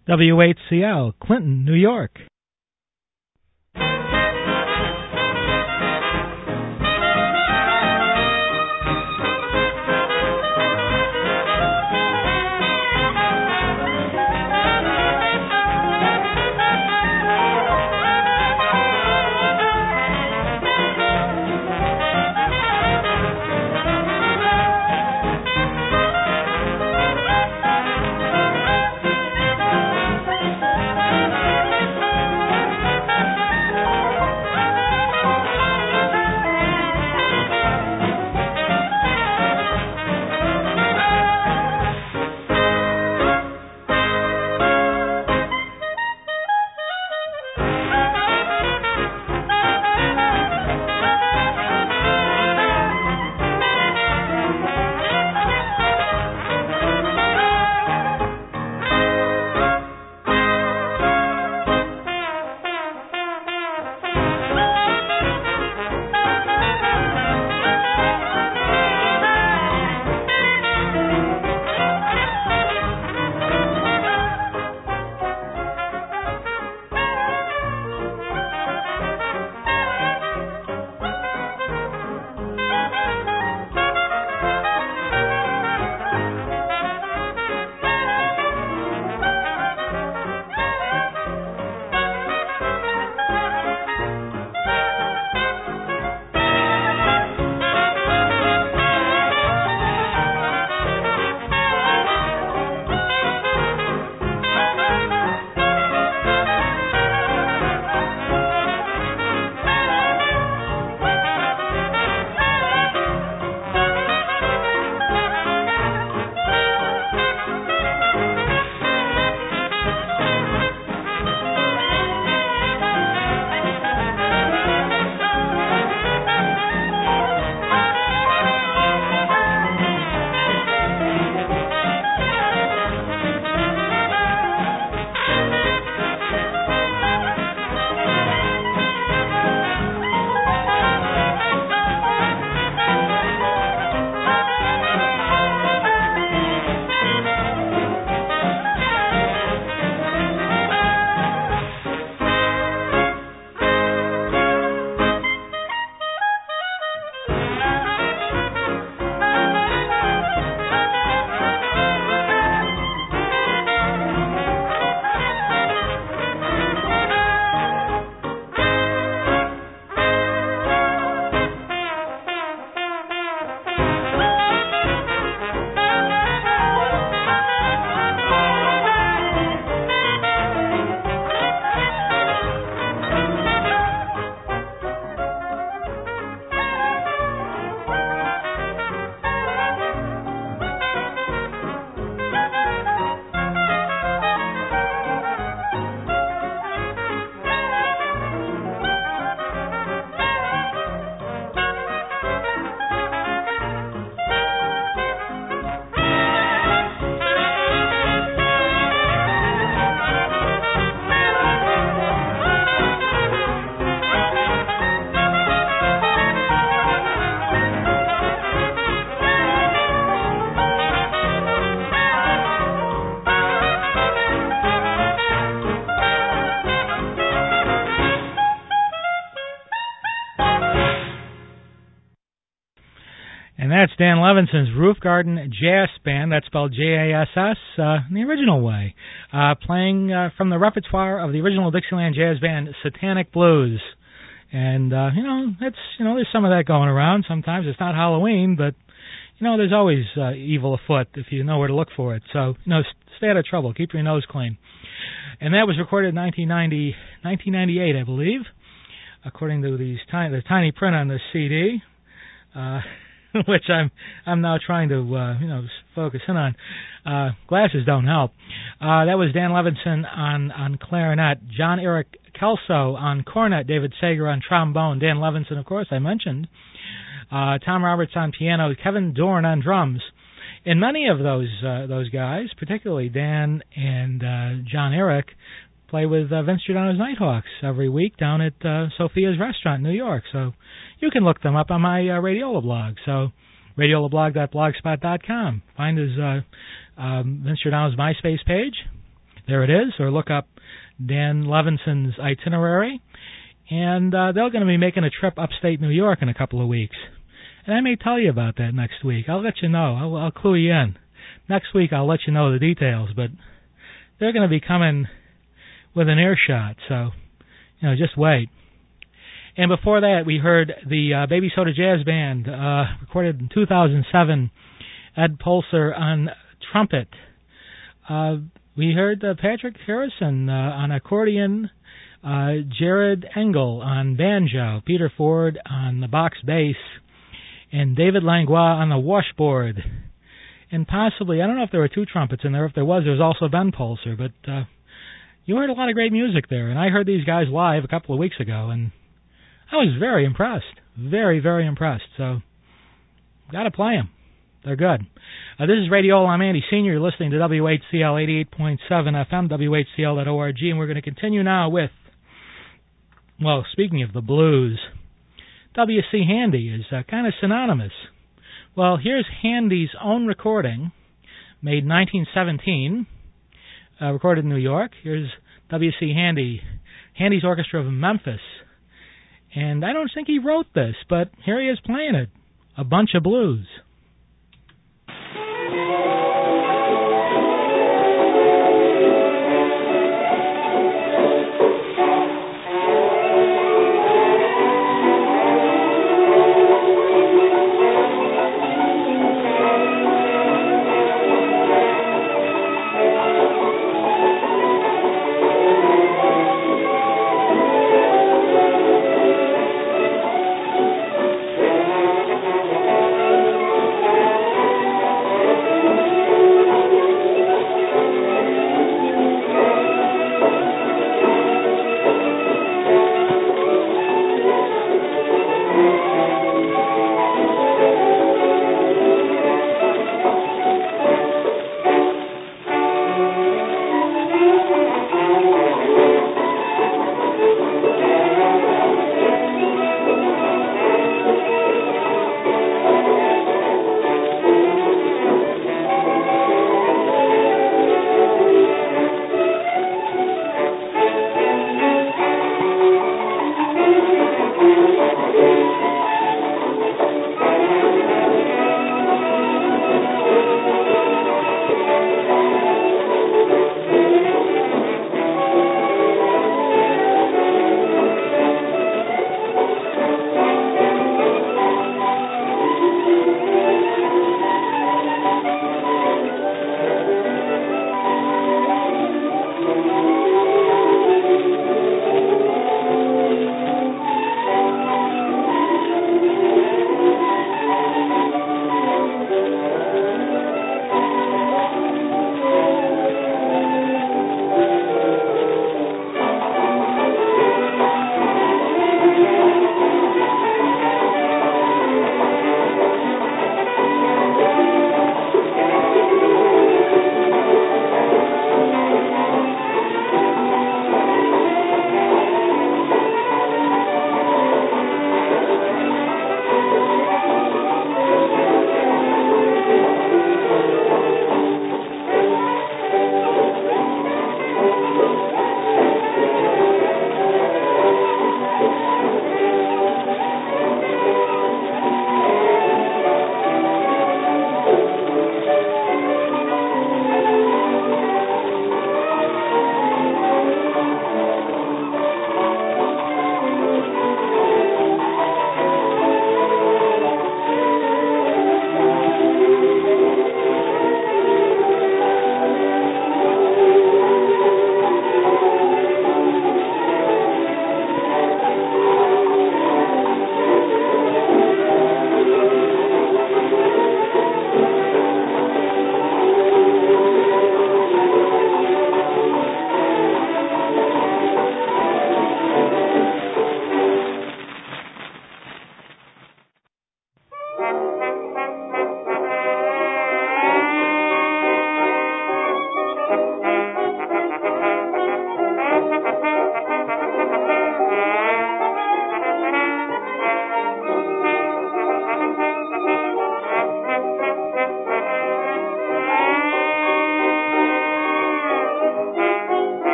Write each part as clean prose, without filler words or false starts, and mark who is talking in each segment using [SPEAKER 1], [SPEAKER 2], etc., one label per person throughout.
[SPEAKER 1] WHCL, Clinton, New York. And that's Dan Levinson's Roof Garden Jazz Band. That's spelled J-A-S-S, in the original way, playing from the repertoire of the original Dixieland Jazz Band, Satanic Blues. And there's some of that going around. Sometimes it's not Halloween, but there's always evil afoot if you know where to look for it. So stay out of trouble. Keep your nose clean. And that was recorded in 1998, I believe, according to the tiny print on this CD. Which I'm now trying to focus in on. Glasses don't help. That was Dan Levinson on clarinet, John Eric Kelso on cornet, David Sager on trombone, Dan Levinson, of course, I mentioned, Tom Roberts on piano, Kevin Dorn on drums. And many of those guys, particularly Dan and John Eric, play with Vince Giordano's Nighthawks every week down at Sophia's Restaurant in New York. So you can look them up on my Radiola blog. So radiolablog.blogspot.com. Find his Vince Giordano's MySpace page. there it is, or look up Dan Levinson's itinerary. And they're going to be making a trip upstate New York in a couple of weeks. And I may tell you about that next week. I'll let you know. I'll clue you in. Next week I'll let you know the details, but they're going to be coming with an earshot, so, just wait. And before that, we heard the Baby Soda Jazz Band, recorded in 2007, Ed Pulser on trumpet. We heard Patrick Harrison on accordion, Jared Engel on banjo, Peter Ford on the box bass, and David Langlois on the washboard. And possibly, I don't know if there were two trumpets in there. If there was also Ben Pulser. But you heard a lot of great music there. And I heard these guys live a couple of weeks ago, and I was very impressed. Very, very impressed. So, got to play them. They're good. This is Radiola. I'm Andy Sr. You're listening to WHCL 88.7 FM, WHCL.org, and we're going to continue now with, well, speaking of the blues, W.C. Handy is kind of synonymous. Well, here's Handy's own recording, made in 1917, recorded in New York. Here's W.C. Handy, Handy's Orchestra of Memphis. And I don't think he wrote this, but here he is playing it, A Bunch of Blues.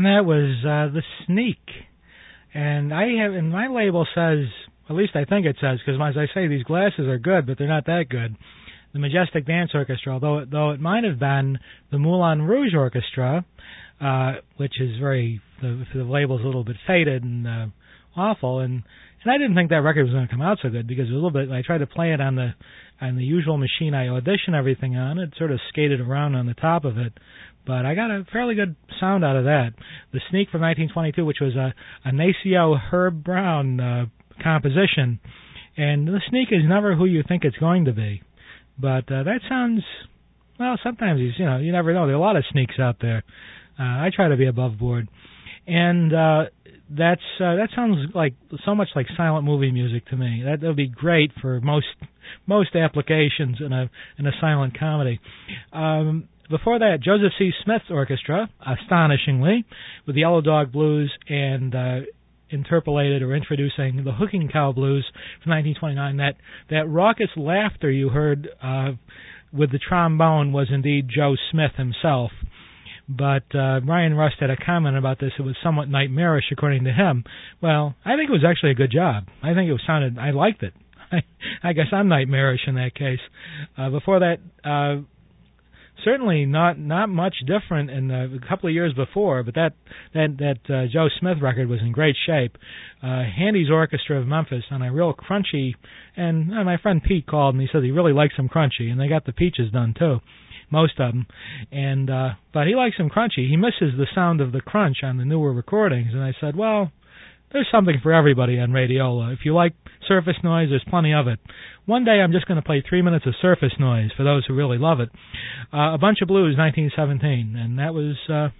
[SPEAKER 1] and that was The Sneak. And and my label says, at least I think it says, because as I say, these glasses are good, but they're not that good. The Majestic Dance Orchestra, although it might have been the Moulin Rouge Orchestra, which is the label's a little bit faded and awful, and I didn't think that record was going to come out so good because it was a little bit. I tried to play it on the usual machine I audition everything on. It sort of skated around on the top of it, but I got a fairly good sound out of that. The Sneak from 1922, which was a Nacio Herb Brown composition, and The Sneak is never who you think it's going to be, but that sounds, well, sometimes you never know. There are a lot of sneaks out there. I try to be above board, and that sounds like so much like silent movie music to me. That would be great for most applications in a silent comedy. Before that, Joseph C. Smith's orchestra, astonishingly, with the Yellow Dog Blues and interpolated or introducing the Hooking Cow Blues from 1929. That raucous laughter you heard with the trombone was indeed Joe Smith himself. But Brian Rust had a comment about this. It was somewhat nightmarish, according to him. Well, I think it was actually a good job. I think I liked it. I guess I'm nightmarish in that case. Before that, certainly not much different in a couple of years before, but that Joe Smith record was in great shape. Handy's Orchestra of Memphis on a real crunchy, and my friend Pete called and he said he really likes some crunchy, and they got the peaches done too. Most of them, and but he likes them crunchy. He misses the sound of the crunch on the newer recordings, and I said, well, there's something for everybody on Radiola. If you like surface noise, there's plenty of it. One day I'm just going to play 3 minutes of surface noise for those who really love it. A Bunch of Blues, 1917, and that was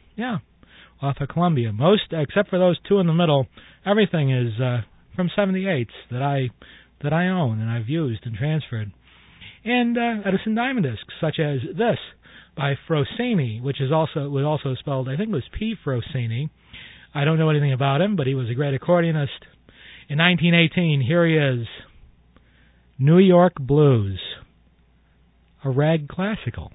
[SPEAKER 1] off of Columbia. Most, except for those two in the middle, everything is from 78s that I own and I've used and transferred. And Edison Diamond discs, such as this by Frosini, which was also spelled, I think it was P. Frosini. I don't know anything about him, but he was a great accordionist. In 1918, here he is, New York Blues, a rag classical.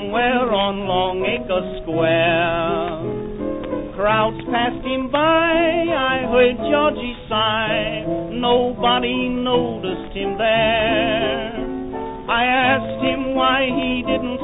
[SPEAKER 2] somewhere on Longacre Square. Crowds passed him by, I heard Georgie sigh. Nobody noticed him there. I asked him why he didn't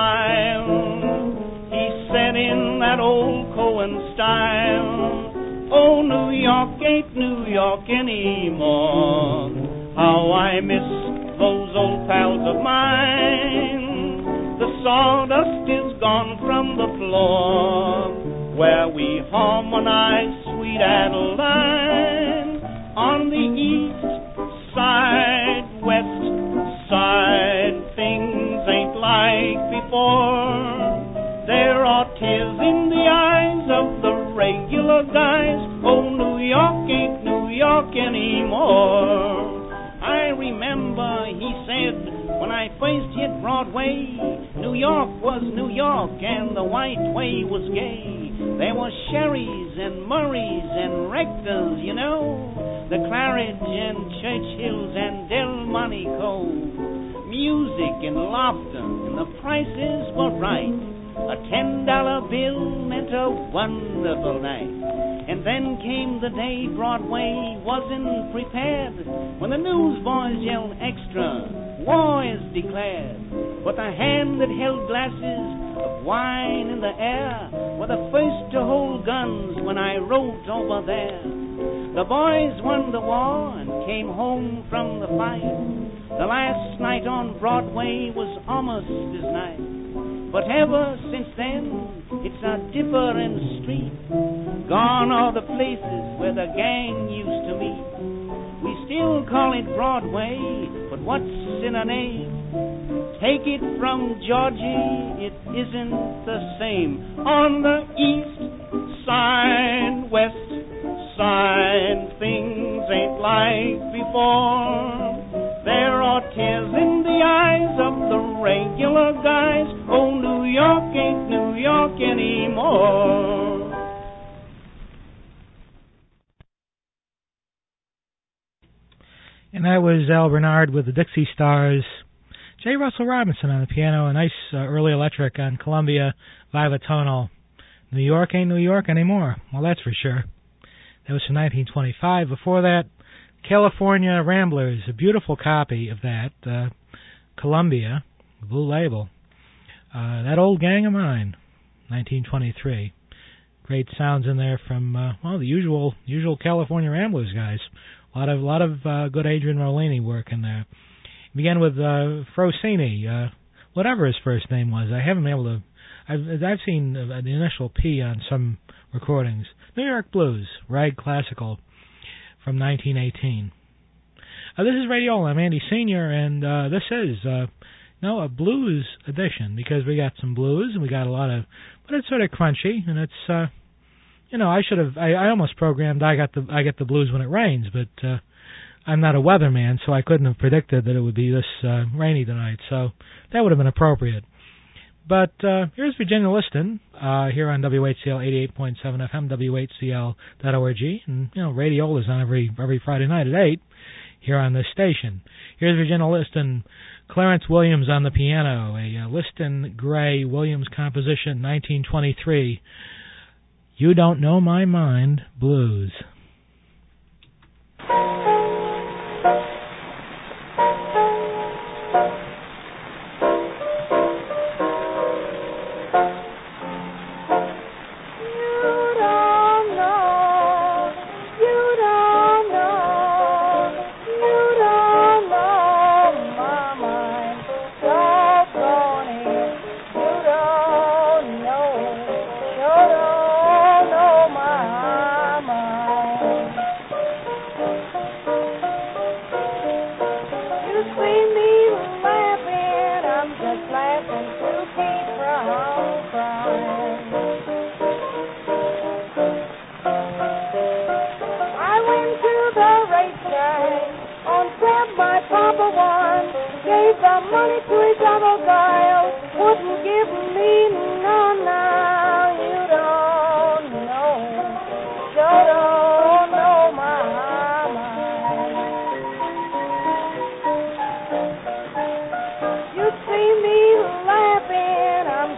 [SPEAKER 2] smile. He said in that old Cohen style, oh, New York ain't New York anymore. How I miss those old pals of mine. The sawdust is gone from the floor where we harmonize Sweet Adeline. On the east side, west side, things ain't like before. There are tears in the eyes of the regular guys. Oh, New York ain't New York anymore. I remember he said when I first hit Broadway, New York was New York and the white way was gay. There were Sherrys and Murrays and Rectors, you know, the Claridge and Churchills and Delmonico. Music and laughter and the prices were right. A $10 bill meant a wonderful night. And then came the day Broadway wasn't prepared, when the newsboys yelled extra, war is declared. But the hand that held glasses of wine in the air were the first to hold guns when I rode over there. The boys won the war and came home from the fight. The last night on Broadway was almost as nice. But ever since then, it's a different street. Gone are the places where the gang used to meet. We still call it Broadway, but what's in a name? Take it from Georgie, it isn't the same. On the east side, west side, things ain't like before. There are tears in the eyes of the regular guys. Oh, New York ain't New York anymore.
[SPEAKER 1] And that was Al Bernard with the Dixie Stars. J. Russell Robinson on the piano, a nice early electric on Columbia Vivatonal. New York ain't New York anymore. Well, that's for sure. That was from 1925. Before that, California Ramblers, a beautiful copy of that, Columbia, Blue Label. That Old Gang of Mine, 1923. Great sounds in there from, the usual California Ramblers guys. A lot of good Adrian Rolini work in there. Began with Frosini, whatever his first name was. I haven't been able to. I've seen the initial P on some recordings. New York Blues, Rag Classical, from 1918. This is Radiola. I'm Andy Senior, and this is a blues edition because we got some blues and we got a lot of, but it's sort of crunchy and it's I almost programmed I get the blues when it rains, but I'm not a weatherman, so I couldn't have predicted that it would be this rainy tonight, so that would have been appropriate. But here's Virginia Liston here on WHCL 88.7 FM, WHCL.org, and Radiola's on every Friday night at 8 here on this station. Here's Virginia Liston, Clarence Williams on the piano, a Liston Gray Williams composition, 1923. You Don't Know My Mind Blues.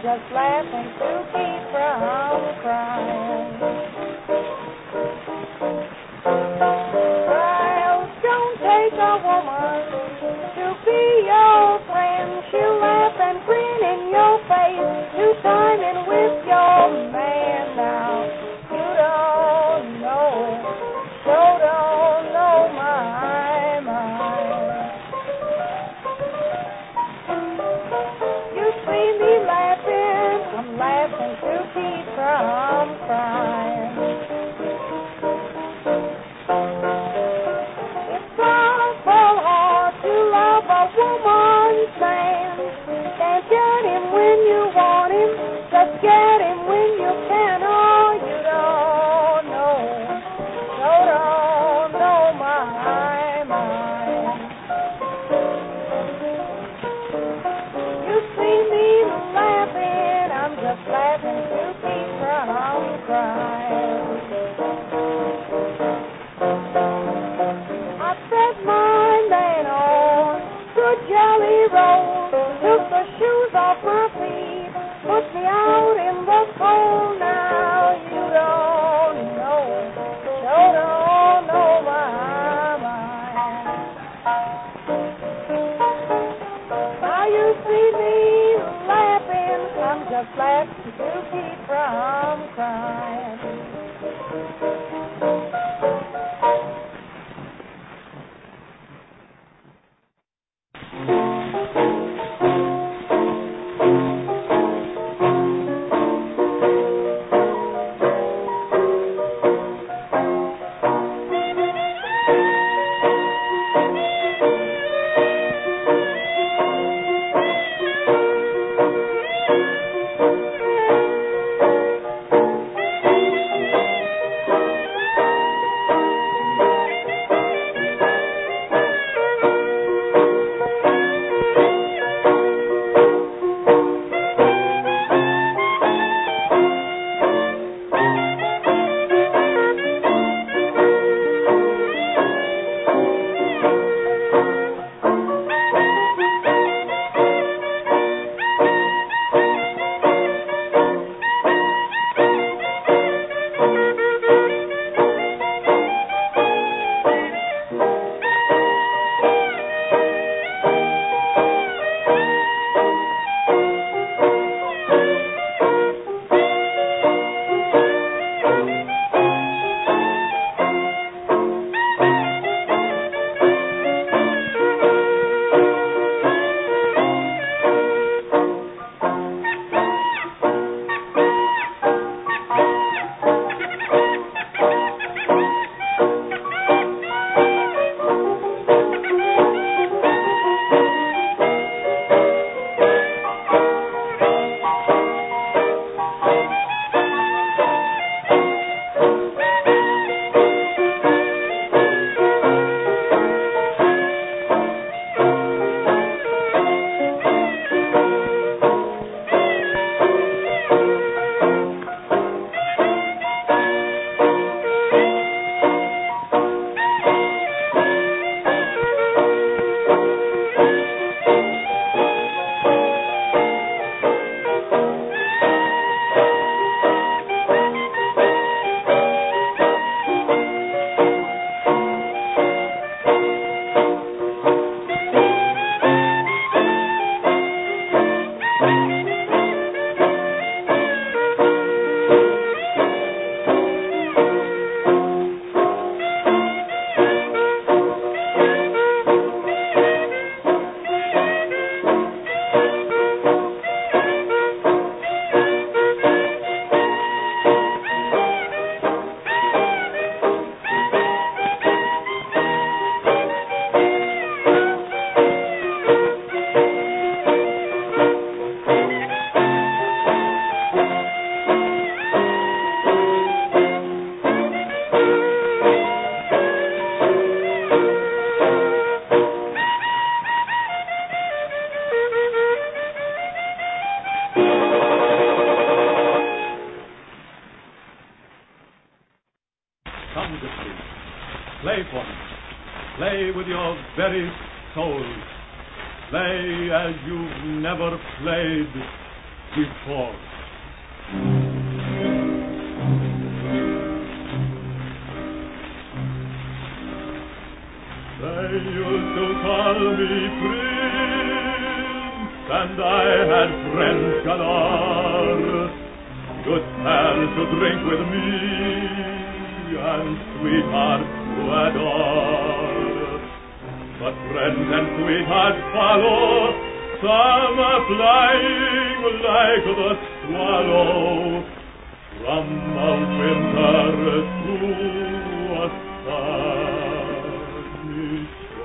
[SPEAKER 3] just laughing to keep from crying. Well, don't take a woman to be your friend. She'll laugh and grin in your face, to time in with your man. Now, you don't know, so don't know my mind. You see me laughing, I'm laughing to keep from crying. It's awful hard to love a woman's man. Can't get him when you want him, just get him when you can. Oh, you don't know, so don't know my mind. You see me laughing, I'm just laughing to keep from crying. I set my man on good jelly rolls, took the shoes off my feet, put me out in the cold. Now you don't know, so don't know my mind. Now you see me laughing, I'm just laughing to keep from crying.
[SPEAKER 4] Play for me. Play with your very soul. Play as you've never played. before. They used to call me Prince, and I had friends galore, good pals to drink with me, and sweethearts to adore. But friends and sweethearts follow, some are flying like the swallow, from a winter to a sunny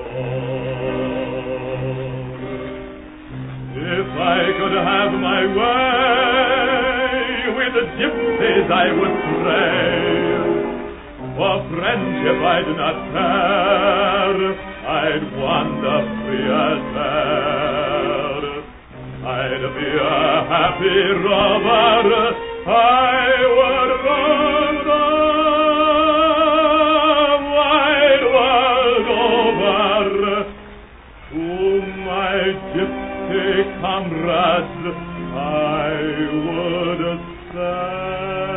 [SPEAKER 4] shore. If I could have my way, with the gypsies I would pray. For friendship I do not care, I'd wander free as air. I'd be a happy rover, I would roam the wide world over. To my gypsy comrades I would say,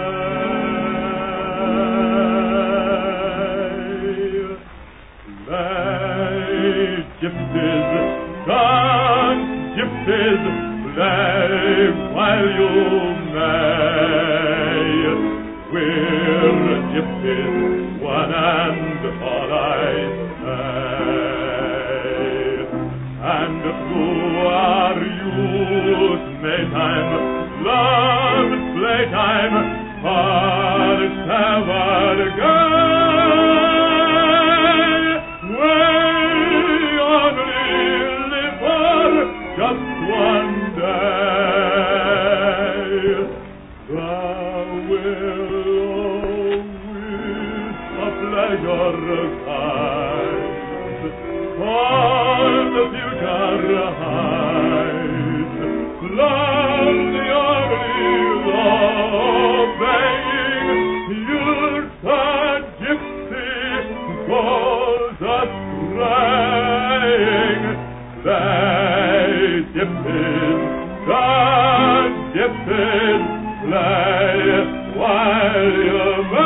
[SPEAKER 4] gypsies, dance, gypsies, play while you may. We're gypsies, one and all I say. And through our youth, Maytime, love's playtime, hearts ever gay. We only live for just one day. The willow with a pleasure guide, all the future hides. Love the only obeying, you're the gypsy goes a-straying. They gypsies, the gypsies play while you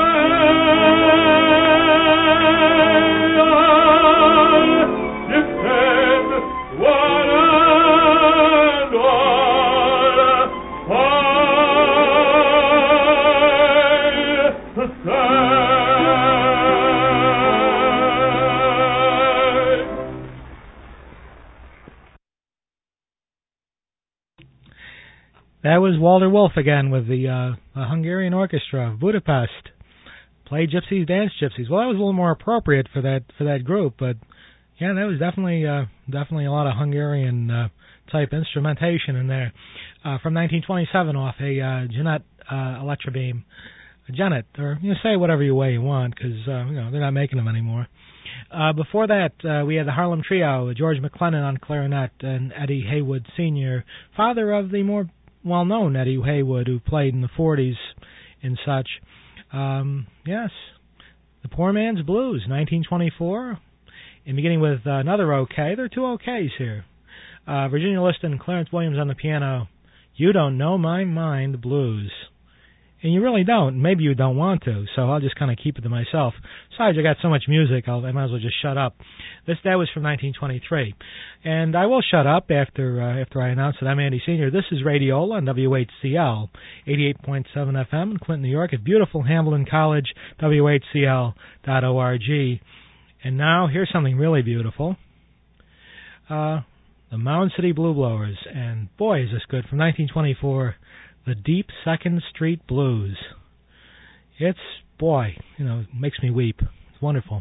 [SPEAKER 4] may. Gypsies, one and all, I say.
[SPEAKER 1] That was Walter Wolf again with the Hungarian Orchestra of Budapest. Play Gypsies, Dance Gypsies. Well, that was a little more appropriate for that group, but yeah, that was definitely a lot of Hungarian type instrumentation in there. From 1927 off a Genet Electrobeam. Genet, or say whatever way you want, because they're not making them anymore. Before that, we had the Harlem Trio, George McLennan on clarinet and Eddie Haywood Sr., father of the more well-known Eddie Haywood, who played in the 40s and such. Yes, The Poor Man's Blues, 1924, and beginning with another OK. There are two OKs here. Virginia Liston and Clarence Williams on the piano, You Don't Know My Mind Blues. And you really don't. Maybe you don't want to, so I'll just kind of keep it to myself. Besides, I got so much music, I might as well just shut up. That was from 1923. And I will shut up after I announce that I'm Andy Sr. This is Radiola on WHCL, 88.7 FM in Clinton, New York, at beautiful Hamilton College, WHCL.org. And now, here's something really beautiful. The Mound City Blue Blowers. And boy, is this good. From 1924. The Deep 2nd Street Blues. It's, boy, makes me weep. It's wonderful.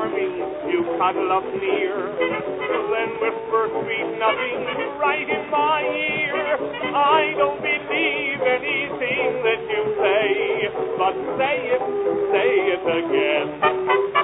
[SPEAKER 4] me, you cuddle up near, then whisper sweet nothing right in my ear. I don't believe anything that you say, but say it again.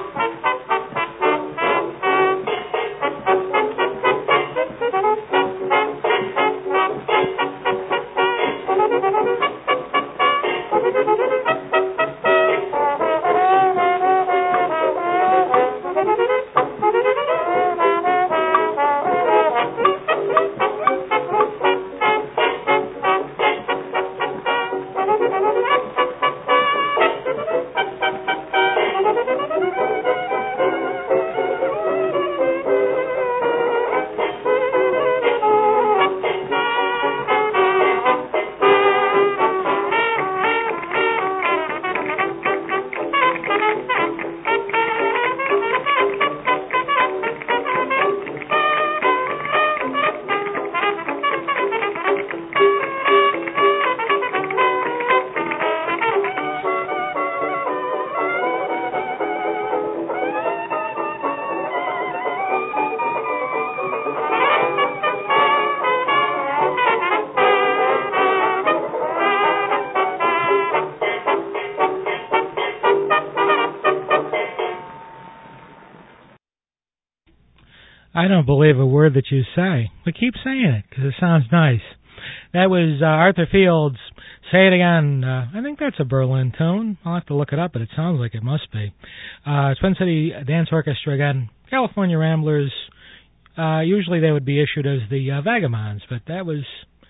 [SPEAKER 1] I don't believe a word that you say, but keep saying it because it sounds nice. That was Arthur Fields' Say It Again. I think that's a Berlin tune. I'll have to look it up, but it sounds like it must be. Twin City Dance Orchestra again. California Ramblers. Usually they would be issued as the Vagabonds, but that was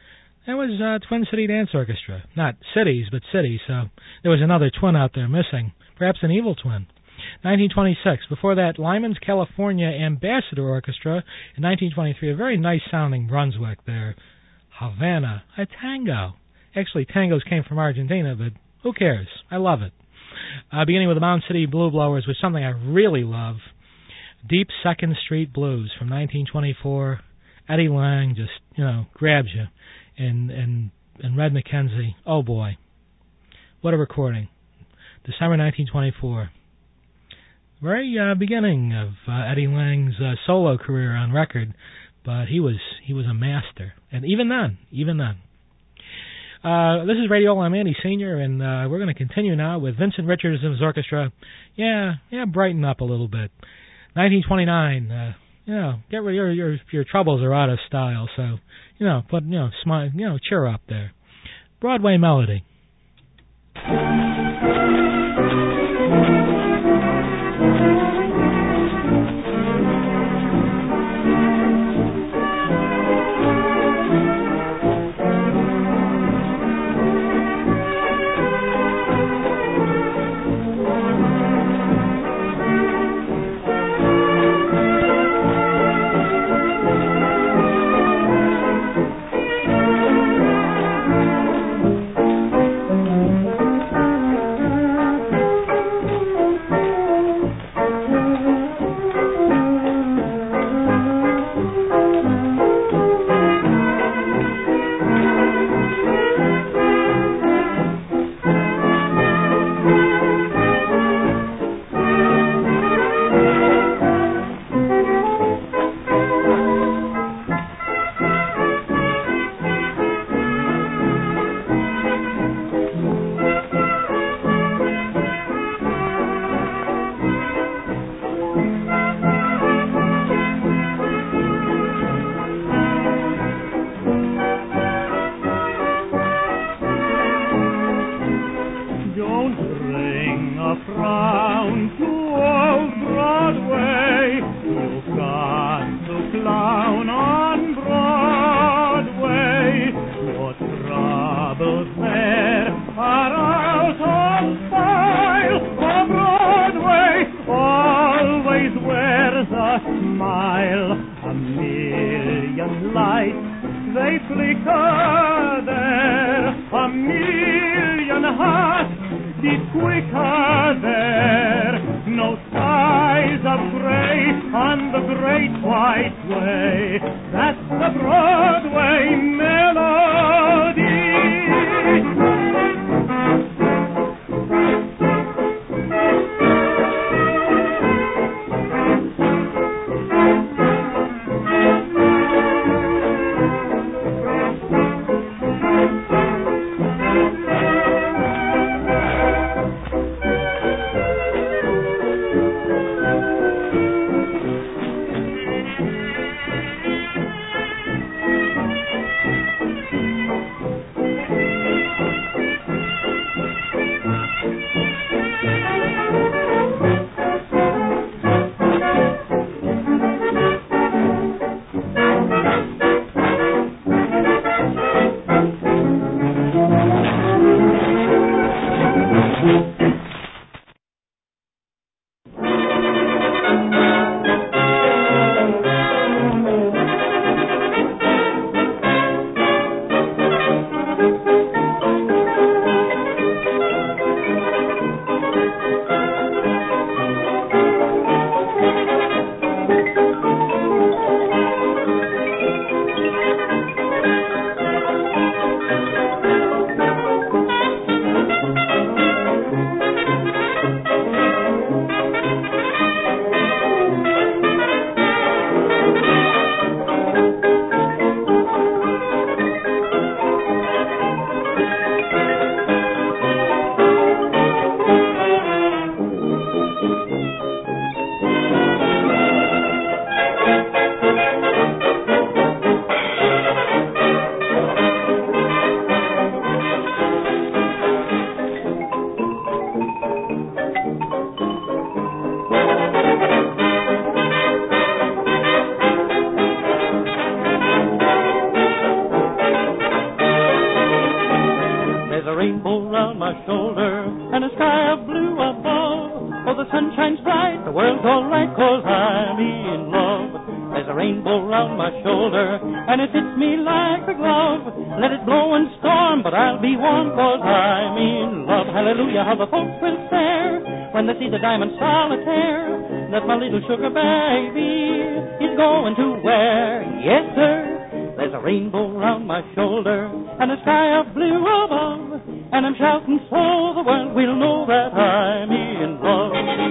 [SPEAKER 1] Twin City Dance Orchestra. Not cities, but city, so there was another twin out there missing. Perhaps an evil twin. 1926. Before that, Lyman's California Ambassador Orchestra. In 1923, a very nice-sounding Brunswick there. Havana, a tango. Actually, tangos came from Argentina, but who cares? I love it. Beginning with the Mound City Blue Blowers was something I really love. Deep Second Street Blues from 1924. Eddie Lang just, grabs you. And Red McKenzie, oh boy. What a recording. December 1924. Very beginning of Eddie Lang's solo career on record, but he was a master. And even then. This is Radio I'm Andy Sr., and we're going to continue now with Vincent Richards and his orchestra. Yeah, brighten up a little bit. 1929. Get rid of your troubles are out of style. So, smile, cheer up there. Broadway Melody.
[SPEAKER 5] sun shines bright, the world's all right, 'cause I'm in love. There's a rainbow round my shoulder, and it fits me like a glove. Let it blow and storm, but I'll be warm, 'cause I'm in love. Hallelujah, how the folks will stare when they see the diamond solitaire that my little sugar baby is going to wear. Yes, sir, there's a rainbow round my shoulder, and a sky of blue above, and I'm shouting so the world will know that I'm in love.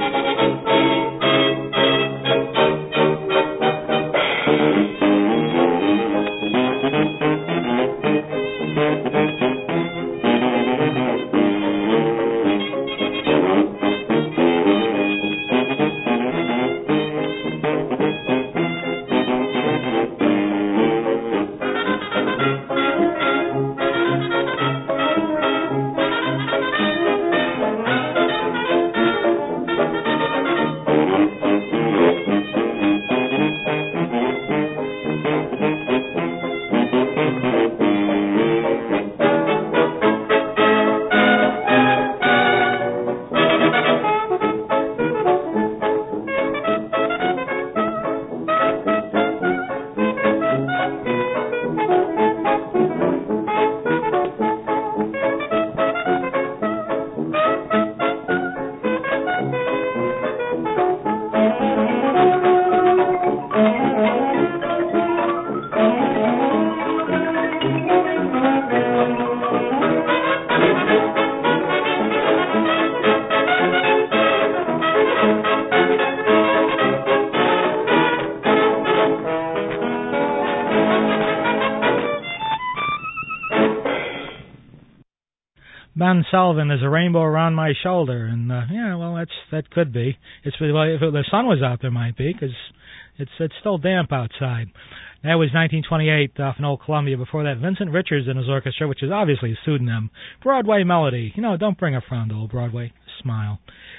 [SPEAKER 1] Ben Sullivan, there's a rainbow around my shoulder, and yeah, well, that could be. It's well, if the sun was out, there might be, because it's still damp outside. That was 1928 off an old Columbia. Before that, Vincent Richards and his orchestra, which is obviously a pseudonym. Broadway Melody. You know, don't bring a frown to old Broadway. Smile.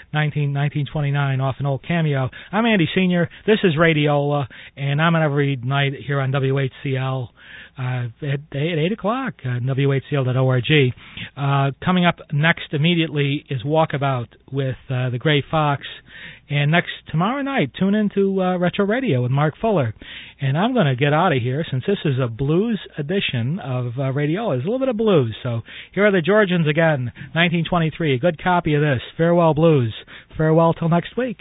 [SPEAKER 1] 1929 off an old Cameo. I'm Andy Senior. This is Radiola, and I'm on every night here on WHCL. At 8 o'clock, WHCL.org. Coming up next immediately is Walkabout with the Gray Fox. And next, tomorrow night, tune into Retro Radio with Mark Fuller. And I'm going to get out of here since this is a blues edition of Radiola. There's a little bit of blues. So here are the Georgians again, 1923. A good copy of this, Farewell Blues. Farewell till next week.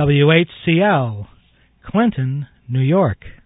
[SPEAKER 1] WHCL, Clinton, New York.